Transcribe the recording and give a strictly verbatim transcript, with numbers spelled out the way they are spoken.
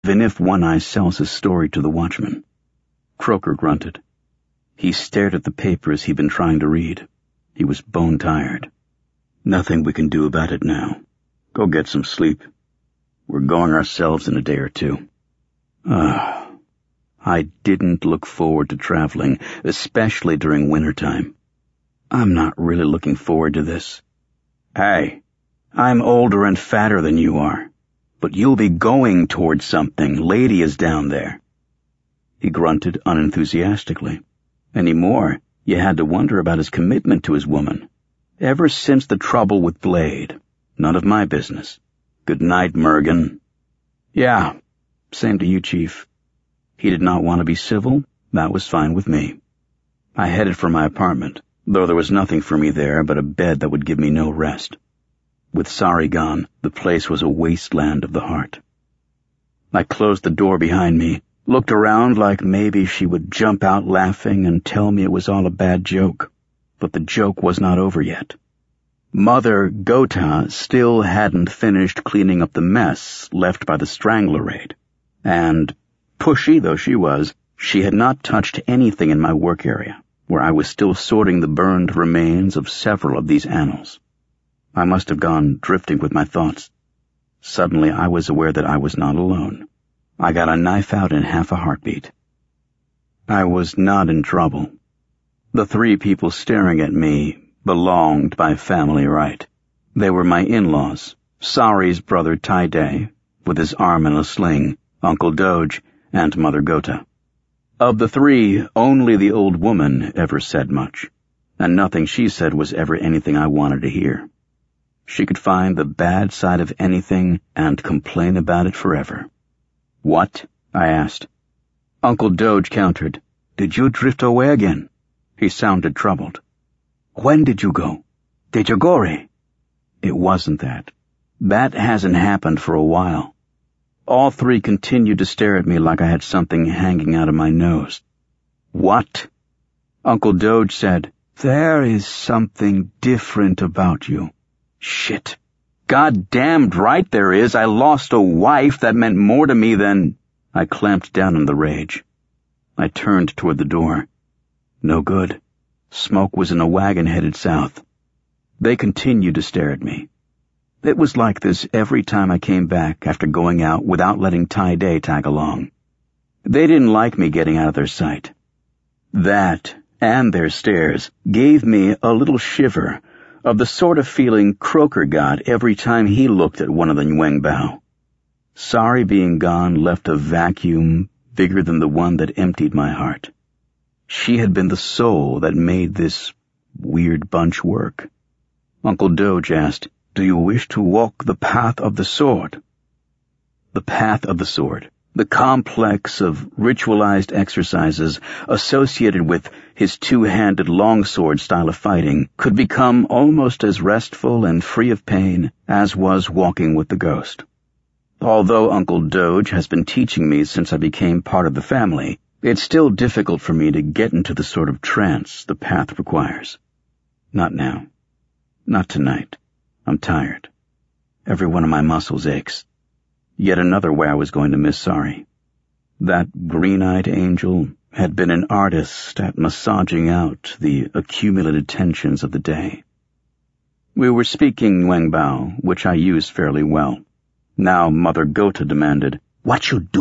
even if One Eye sells his story to the watchman. Croker grunted. He stared at the papers he'd been trying to read. He was bone-tired. Nothing we can do about it now. Go get some sleep. We're going ourselves in a day or two. Ah, I didn't look forward to traveling, especially during wintertime. I'm not really looking forward to this. Hey, I'm older and fatter than you are, but you'll be going towards something. Lady is down there. He grunted unenthusiastically. Any more, you had to wonder about his commitment to his woman. Ever since the trouble with Blade. None of my business. Good night, Mergen. Yeah, same to you, Chief. He did not want to be civil. That was fine with me. I headed for my apartment, though there was nothing for me there but a bed that would give me no rest. With Sari gone, the place was a wasteland of the heart. I closed the door behind me, looked around like maybe she would jump out laughing and tell me it was all a bad joke. But the joke was not over yet. Mother Gota still hadn't finished cleaning up the mess left by the Strangler raid, and, pushy though she was, she had not touched anything in my work area, where I was still sorting the burned remains of several of these annals. I must have gone drifting with my thoughts. Suddenly I was aware that I was not alone. I got a knife out in half a heartbeat. I was not in trouble. The three people staring at me belonged by family right. They were my in-laws, Sari's brother Tide, with his arm in a sling, Uncle Doge, and Mother Gota. Of the three, only the old woman ever said much, and nothing she said was ever anything I wanted to hear. She could find the bad side of anything and complain about it forever. What? I asked. Uncle Doge countered. Did you drift away again? He sounded troubled. When did you go? Did you go? It wasn't that. That hasn't happened for a while. All three continued to stare at me like I had something hanging out of my nose. What? Uncle Doge said, There is something different about you. Shit. God-damned right there is. I lost a wife that meant more to me than... I clamped down in the rage. I turned toward the door. No good. Smoke was in a wagon headed south. They continued to stare at me. It was like this every time I came back after going out without letting Tide tag along. They didn't like me getting out of their sight. That, and their stares, gave me a little shiver of the sort of feeling Croker got every time he looked at one of the Nguyenbao. Sari being gone left a vacuum bigger than the one that emptied my heart. She had been the soul that made this weird bunch work. Uncle Doge asked, Do you wish to walk the path of the sword? The path of the sword, the complex of ritualized exercises associated with his two-handed longsword style of fighting, could become almost as restful and free of pain as was walking with the ghost. Although Uncle Doge has been teaching me since I became part of the family, it's still difficult for me to get into the sort of trance the path requires. Not now. Not tonight. I'm tired. Every one of my muscles aches. Yet another way I was going to miss Sari. That green-eyed angel had been an artist at massaging out the accumulated tensions of the day. We were speaking Nguyenbao, which I used fairly well. Now Mother Gota demanded, What you do?